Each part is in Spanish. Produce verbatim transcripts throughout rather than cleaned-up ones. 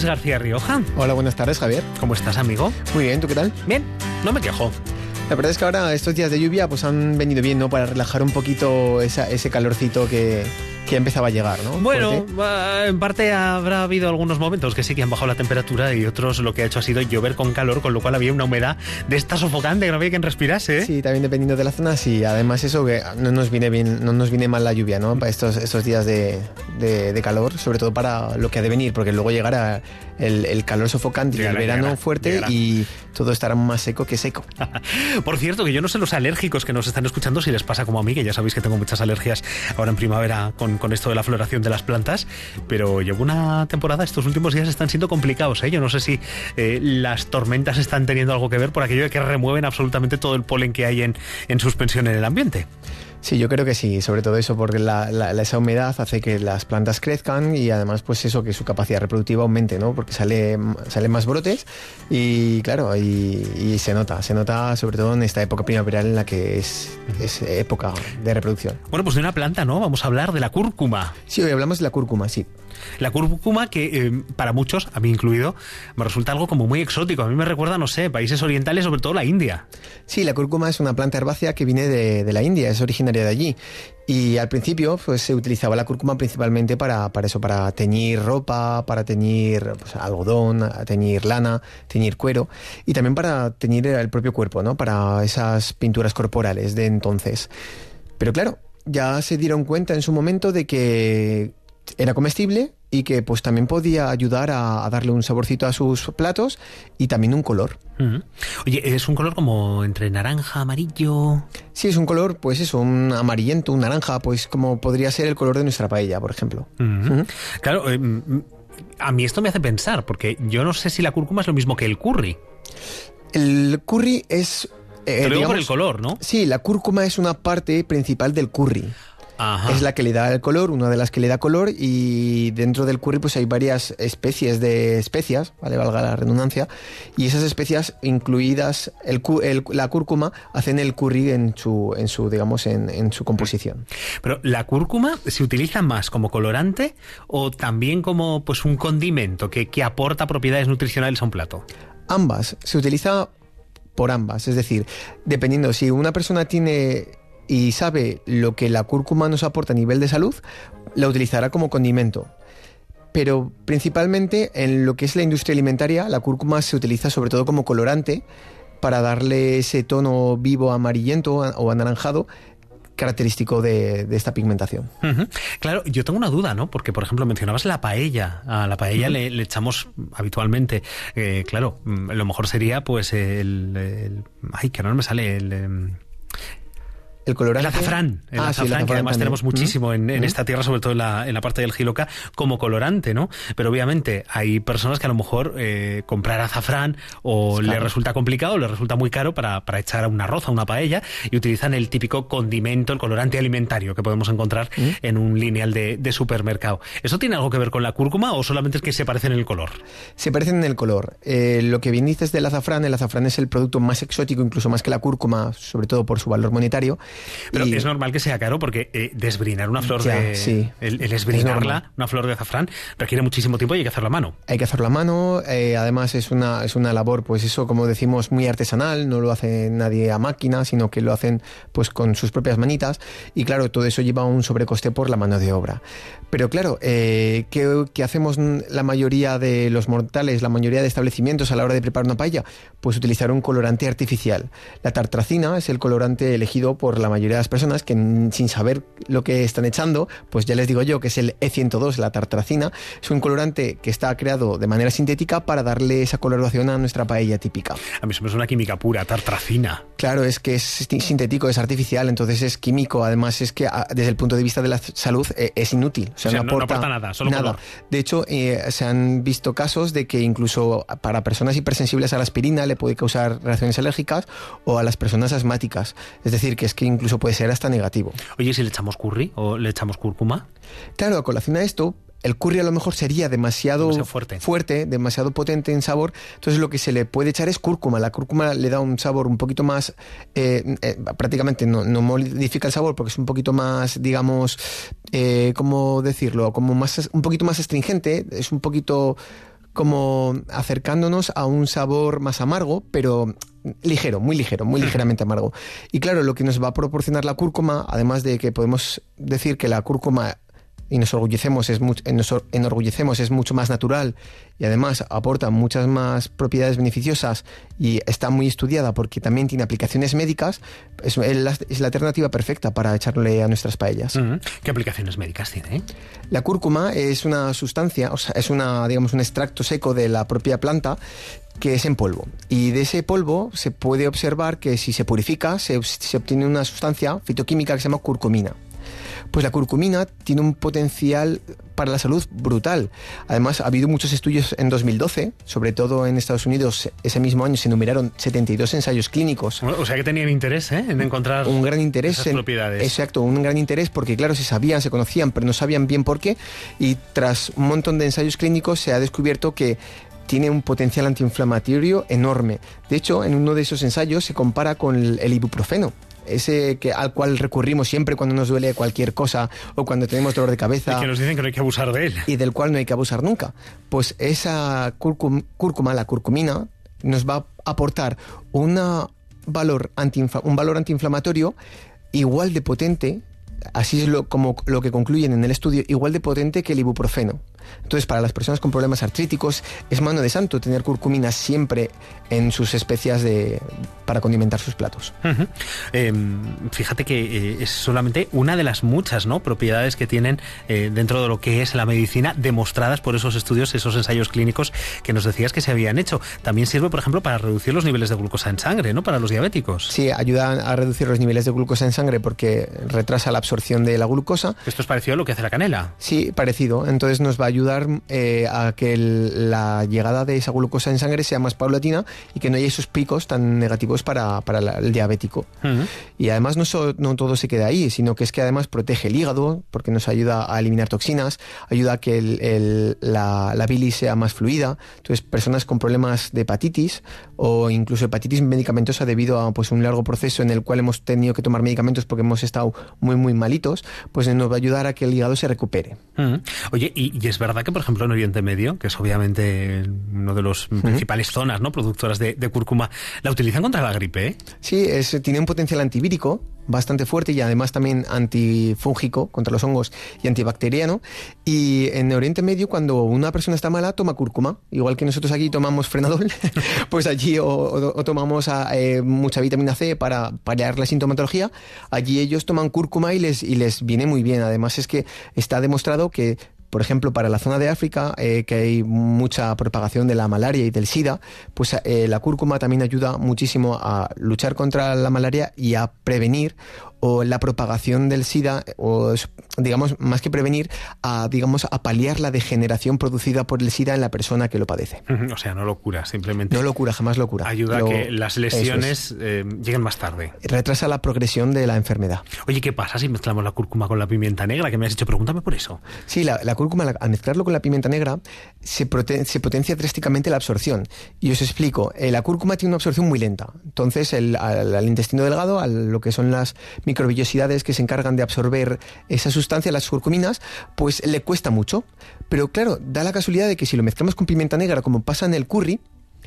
García Rioja. Hola, buenas tardes, Javier. ¿Cómo estás, amigo? Muy bien, ¿tú qué tal? Bien, no me quejo. La verdad es que ahora estos días de lluvia pues han venido bien, ¿no? Para relajar un poquito esa, ese calorcito que, que empezaba a llegar, ¿no? Bueno, Fuerte. en parte habrá habido algunos momentos que sí que han bajado la temperatura y otros lo que ha hecho ha sido llover con calor, con lo cual había una humedad de esta sofocante que no había quien respirase, ¿eh? Sí, también dependiendo de la zona, sí. Además eso que no nos viene bien, no nos viene mal la lluvia, ¿no? Para estos, estos días de, de, de calor, sobre todo para lo que ha de venir, porque luego llegará el, el calor sofocante y el verano llegará, fuerte llegará. Y todo estará más seco que seco. Por cierto, que yo no sé los alérgicos que nos están escuchando si les pasa como a mí, que ya sabéis que tengo muchas alergias ahora en primavera con, con esto de la floración de las plantas, pero llevo una temporada, estos últimos días están siendo complicados, ¿eh? Yo no sé si eh, las tormentas están teniendo algo que ver por aquello de que remueven absolutamente todo el polen que hay en, en suspensión en el ambiente. Sí, yo creo que sí, sobre todo eso, porque la, la, esa humedad hace que las plantas crezcan y además pues eso, que su capacidad reproductiva aumente, ¿no? Porque sale, salen más brotes y claro, y, y se nota, se nota sobre todo en esta época primaveral en la que es, es época de reproducción. Bueno, pues de una planta, ¿no? Vamos a hablar de la cúrcuma. Sí, hoy hablamos de la cúrcuma, sí. La cúrcuma que eh, para muchos, a mí incluido, me resulta algo como muy exótico. A mí me recuerda, no sé, países orientales, sobre todo la India. Sí, la cúrcuma es una planta herbácea que viene de, de la India, es originaria de allí. Y al principio pues se utilizaba la cúrcuma principalmente para, para eso, para teñir ropa, para teñir pues, algodón, teñir lana, teñir cuero y también para teñir el propio cuerpo, ¿no? Para esas pinturas corporales de entonces. Pero claro, ya se dieron cuenta en su momento de que era comestible y que pues también podía ayudar a, a darle un saborcito a sus platos y también un color. Uh-huh. Oye, es un color como entre naranja, amarillo. Sí, es un color, pues eso, un amarillento, un naranja, pues como podría ser el color de nuestra paella, por ejemplo. Uh-huh. Uh-huh. Claro, eh, a mí esto me hace pensar, porque yo no sé si la cúrcuma es lo mismo que el curry. El curry es... Te Eh, lo digo digamos, por el color, ¿no? Sí, la cúrcuma es una parte principal del curry. Ajá. Es la que le da el color, una de las que le da color, y dentro del curry pues hay varias especies de especias, ¿vale? Valga la redundancia, y esas especias incluidas el, el, la cúrcuma hacen el curry en su, en su digamos en, en su composición. Pero la cúrcuma se utiliza más como colorante o también como pues un condimento que, que aporta propiedades nutricionales a un plato. Ambas, se utiliza por ambas, es decir, dependiendo si una persona tiene y sabe lo que la cúrcuma nos aporta a nivel de salud, la utilizará como condimento. Pero principalmente en lo que es la industria alimentaria, la cúrcuma se utiliza sobre todo como colorante para darle ese tono vivo amarillento o anaranjado característico de, de esta pigmentación. Uh-huh. Claro, yo tengo una duda, ¿no? Porque, por ejemplo, mencionabas la paella. A la paella uh-huh. le, le echamos habitualmente, eh, claro, lo mejor sería pues el, el... Ay, que no me sale el... el El colorante. El azafrán, el ah, azafrán, sí, el azafrán que además también. tenemos muchísimo ¿Mm? en, en ¿Mm? esta tierra, sobre todo en la, en la parte del Jiloca, como colorante, ¿no? Pero obviamente hay personas que a lo mejor eh, comprar azafrán o le resulta complicado, le resulta muy caro para, para echar a un arroz, a una paella, y utilizan el típico condimento, el colorante alimentario que podemos encontrar ¿Mm? en un lineal de, de supermercado. ¿Eso tiene algo que ver con la cúrcuma o solamente es que se parecen en el color? Se parecen en el color. Eh, lo que bien dices del azafrán, el azafrán es el producto más exótico, incluso más que la cúrcuma, sobre todo por su valor monetario. Pero y... es normal que sea caro porque eh, desbrinar una flor ya, de... Sí. El, el esbrinarla, una flor de azafrán, requiere muchísimo tiempo y hay que hacerlo a mano. Hay que hacerlo a mano, eh, además es una, es una labor, pues eso, como decimos, muy artesanal, no lo hace nadie a máquina, sino que lo hacen pues con sus propias manitas, y claro, todo eso lleva un sobrecoste por la mano de obra. Pero claro, eh, ¿qué, ¿qué hacemos la mayoría de los mortales, la mayoría de establecimientos a la hora de preparar una paella? Pues utilizar un colorante artificial. La tartracina es el colorante elegido por la mayoría de las personas que sin saber lo que están echando, pues ya les digo yo que es el E ciento dos, la tartracina. Es un colorante que está creado de manera sintética para darle esa coloración a nuestra paella típica. A mí eso me suena química pura, tartracina. Claro, es que es sintético, es artificial, entonces es químico. Además es que desde el punto de vista de la salud es inútil. O sea, o sea no, no, aporta no aporta nada, solo nada. color. De hecho, eh, se han visto casos de que incluso para personas hipersensibles a la aspirina le puede causar reacciones alérgicas, o a las personas asmáticas. Es decir, que es que incluso puede ser hasta negativo. Oye, ¿si le echamos curry o le echamos cúrcuma? Claro, a colación a esto, el curry a lo mejor sería demasiado, demasiado fuerte. fuerte, demasiado potente en sabor, entonces lo que se le puede echar es cúrcuma. La cúrcuma le da un sabor un poquito más, eh, eh, prácticamente no, no modifica el sabor porque es un poquito más, digamos, eh, ¿cómo decirlo? Como más, un poquito más astringente, es un poquito... como acercándonos a un sabor más amargo, pero ligero, muy ligero, muy ligeramente amargo. Y claro, lo que nos va a proporcionar la cúrcuma, además de que podemos decir que la cúrcuma, y nos orgullecemos, es mucho, nos enorgullecemos, es mucho más natural y además aporta muchas más propiedades beneficiosas y está muy estudiada porque también tiene aplicaciones médicas, es, es, la, es la alternativa perfecta para echarle a nuestras paellas. Uh-huh. ¿Qué aplicaciones médicas tiene? La cúrcuma es una sustancia, o sea, es una, digamos, un extracto seco de la propia planta que es en polvo. Y de ese polvo se puede observar que si se purifica, se, se obtiene una sustancia fitoquímica que se llama curcumina. Pues la curcumina tiene un potencial para la salud brutal. Además, ha habido muchos estudios en dos mil doce, sobre todo en Estados Unidos. Ese mismo año se enumeraron setenta y dos ensayos clínicos. O sea que tenían interés, ¿eh?, en encontrar un gran interés esas en, propiedades. Exacto, un gran interés porque, claro, se sabían, se conocían, pero no sabían bien por qué. Y tras un montón de ensayos clínicos se ha descubierto que tiene un potencial antiinflamatorio enorme. De hecho, en uno de esos ensayos se compara con el, el ibuprofeno. Ese que, al cual recurrimos siempre cuando nos duele cualquier cosa o cuando tenemos dolor de cabeza. Y que nos dicen que no hay que abusar de él. Y del cual no hay que abusar nunca. Pues esa cúrcuma, cúrcuma la curcumina, nos va a aportar una valor antiinfla- un valor antiinflamatorio igual de potente, así es lo, como lo que concluyen en el estudio, igual de potente que el ibuprofeno. Entonces, para las personas con problemas artríticos es mano de santo tener curcumina siempre en sus especias de, para condimentar sus platos. Uh-huh. Eh, fíjate que eh, es solamente una de las muchas, ¿no?, propiedades que tienen eh, dentro de lo que es la medicina, demostradas por esos estudios, esos ensayos clínicos que nos decías que se habían hecho. También sirve, por ejemplo, para reducir los niveles de glucosa en sangre, ¿no?, para los diabéticos. Sí, ayuda a reducir los niveles de glucosa en sangre porque retrasa la absorción de la glucosa. Esto es parecido a lo que hace la canela. Sí, parecido. Entonces nos va a ayudar eh, a que el, la llegada de esa glucosa en sangre sea más paulatina y que no haya esos picos tan negativos para, para la, el diabético. Uh-huh. Y además no, so, no todo se queda ahí, sino que es que además protege el hígado porque nos ayuda a eliminar toxinas, ayuda a que el, el, la, la bilis sea más fluida. Entonces, personas con problemas de hepatitis o incluso hepatitis medicamentosa debido a pues un largo proceso en el cual hemos tenido que tomar medicamentos porque hemos estado muy muy malitos, pues nos va a ayudar a que el hígado se recupere. Uh-huh. Oye, y, y es verdad que por ejemplo en Oriente Medio, que es obviamente uno de los uh-huh. principales zonas, ¿no?, productoras de, de cúrcuma, ¿la utilizan contra la gripe? ¿eh? Sí, es, tiene un potencial antivírico bastante fuerte y además también antifúngico contra los hongos y antibacteriano. Y en Oriente Medio, cuando una persona está mala, toma cúrcuma. Igual que nosotros aquí tomamos Frenadol, pues allí o, o, o tomamos a, eh, mucha vitamina C para paliar la sintomatología. Allí ellos toman cúrcuma y les, y les viene muy bien. Además es que está demostrado que, por ejemplo, para la zona de África, eh, que hay mucha propagación de la malaria y del SIDA, pues eh, la cúrcuma también ayuda muchísimo a luchar contra la malaria y a prevenir o la propagación del SIDA, o digamos, más que prevenir, a, digamos, a paliar la degeneración producida por el SIDA en la persona que lo padece. O sea, no lo cura, simplemente. No lo cura, jamás lo cura. Ayuda lo, a que las lesiones es. eh, lleguen más tarde. Retrasa la progresión de la enfermedad. Oye, ¿qué pasa si mezclamos la cúrcuma con la pimienta negra? Que me has dicho, pregúntame por eso. Sí, la, la cúrcuma, la, al mezclarlo con la pimienta negra, se, prote, se potencia drásticamente la absorción. Y os explico, eh, la cúrcuma tiene una absorción muy lenta. Entonces, el, al, al intestino delgado, a lo que son las microvellosidades que se encargan de absorber esa sustancia, las curcuminas, pues le cuesta mucho. Pero claro, da la casualidad de que si lo mezclamos con pimienta negra, como pasa en el curry,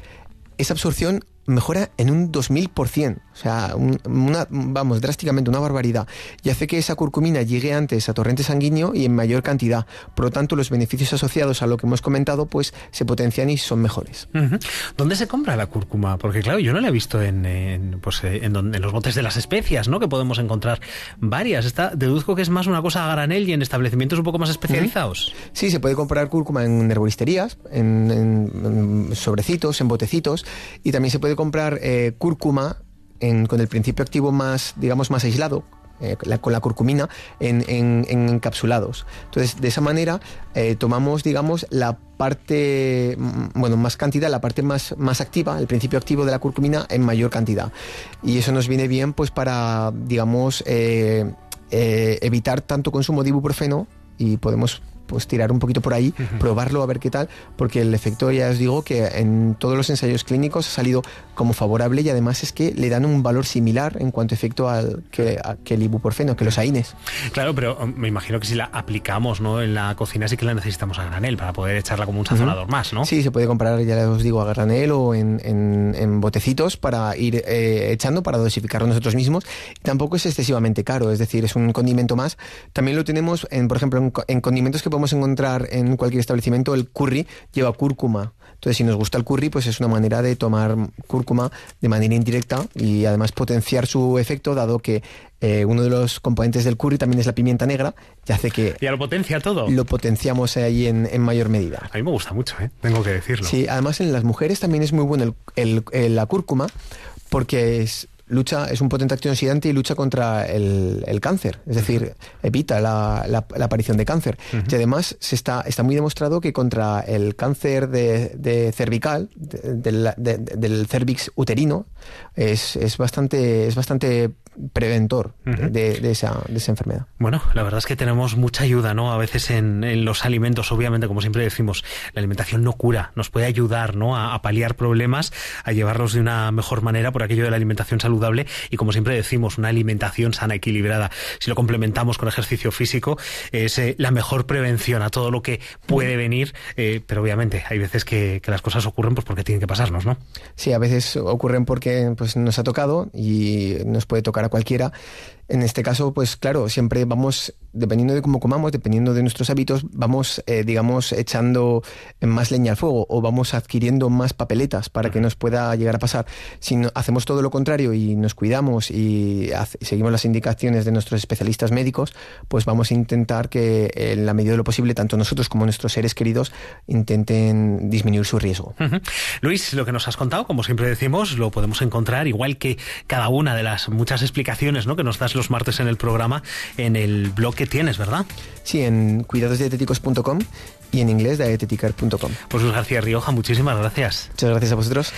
esa absorción mejora en un dos mil por ciento. O sea, un, una, vamos, drásticamente, una barbaridad. Y hace que esa curcumina llegue antes a torrente sanguíneo y en mayor cantidad. Por lo tanto, los beneficios asociados a lo que hemos comentado, pues se potencian y son mejores. Uh-huh. ¿Dónde se compra la cúrcuma? Porque claro, yo no la he visto en, en, pues, en, en los botes de las especias, ¿no?, que podemos encontrar varias. Esta, deduzco que es más una cosa a granel y en establecimientos un poco más especializados. Uh-huh. Sí, se puede comprar cúrcuma en herboristerías, en, en, en sobrecitos, en botecitos, y también se puede comprar eh, cúrcuma en, con el principio activo más, digamos, más aislado, eh, la, con la curcumina en, en, en encapsulados. Entonces, de esa manera eh, tomamos, digamos, la parte, bueno, más cantidad, la parte más, más activa, el principio activo de la curcumina en mayor cantidad. Y eso nos viene bien, pues, para, digamos, eh, eh, evitar tanto consumo de ibuprofeno y podemos pues tirar un poquito por ahí, uh-huh. probarlo a ver qué tal, porque el efecto, ya os digo, que en todos los ensayos clínicos ha salido como favorable y además es que le dan un valor similar en cuanto a efecto al que, a, que el ibuprofeno, que los A I N E S. Claro, pero me imagino que si la aplicamos, ¿no?, en la cocina sí que la necesitamos a granel para poder echarla como un sazonador uh-huh. más, ¿no? Sí, se puede comprar, ya os digo, a granel o en, en, en botecitos para ir eh, echando, para dosificarlo nosotros mismos. Tampoco es excesivamente caro, es decir, es un condimento más. También lo tenemos, en, por ejemplo, en, en condimentos que podemos encontrar en cualquier establecimiento. El curry lleva cúrcuma. Entonces, si nos gusta el curry, pues es una manera de tomar cúrcuma de manera indirecta y además potenciar su efecto, dado que eh, uno de los componentes del curry también es la pimienta negra, y hace que... ¿Ya lo potencia todo? Lo potenciamos ahí en, en mayor medida. A mí me gusta mucho, ¿eh? Tengo que decirlo. Sí, además en las mujeres también es muy bueno el, el, el, la cúrcuma, porque es... lucha, es un potente antioxidante y lucha contra el, el cáncer, es decir, evita la, la, la aparición de cáncer. Uh-huh. Y además se está, está muy demostrado que contra el cáncer de, de cervical, de, de, de, del cervix uterino, es, es bastante, es bastante preventor uh-huh. de, de, esa, de esa enfermedad. Bueno, la verdad es que tenemos mucha ayuda, ¿no? A veces en, en los alimentos, obviamente, como siempre decimos, la alimentación no cura, nos puede ayudar, ¿no?, a, a paliar problemas, a llevarlos de una mejor manera por aquello de la alimentación saludable y, como siempre decimos, una alimentación sana, equilibrada. Si lo complementamos con ejercicio físico, es eh, la mejor prevención a todo lo que puede venir, eh, pero obviamente hay veces que, que las cosas ocurren pues porque tienen que pasarnos, ¿no? Sí, a veces ocurren porque pues nos ha tocado y nos puede tocar a cualquiera. En este caso, pues claro, siempre vamos, dependiendo de cómo comamos, dependiendo de nuestros hábitos, vamos, eh, digamos, echando más leña al fuego o vamos adquiriendo más papeletas para que nos pueda llegar a pasar. Si no, hacemos todo lo contrario y nos cuidamos y hace, seguimos las indicaciones de nuestros especialistas médicos, pues vamos a intentar que en la medida de lo posible, tanto nosotros como nuestros seres queridos intenten disminuir su riesgo. Uh-huh. Luis, lo que nos has contado, como siempre decimos, lo podemos encontrar, igual que cada una de las muchas explicaciones, ¿no?, que nos das los martes en el programa, en el blog que tienes, ¿verdad? Sí, en cuidados dietéticos punto com y en inglés dieteticar punto com. Pues Luis García Rioja, muchísimas gracias. Muchas gracias a vosotros.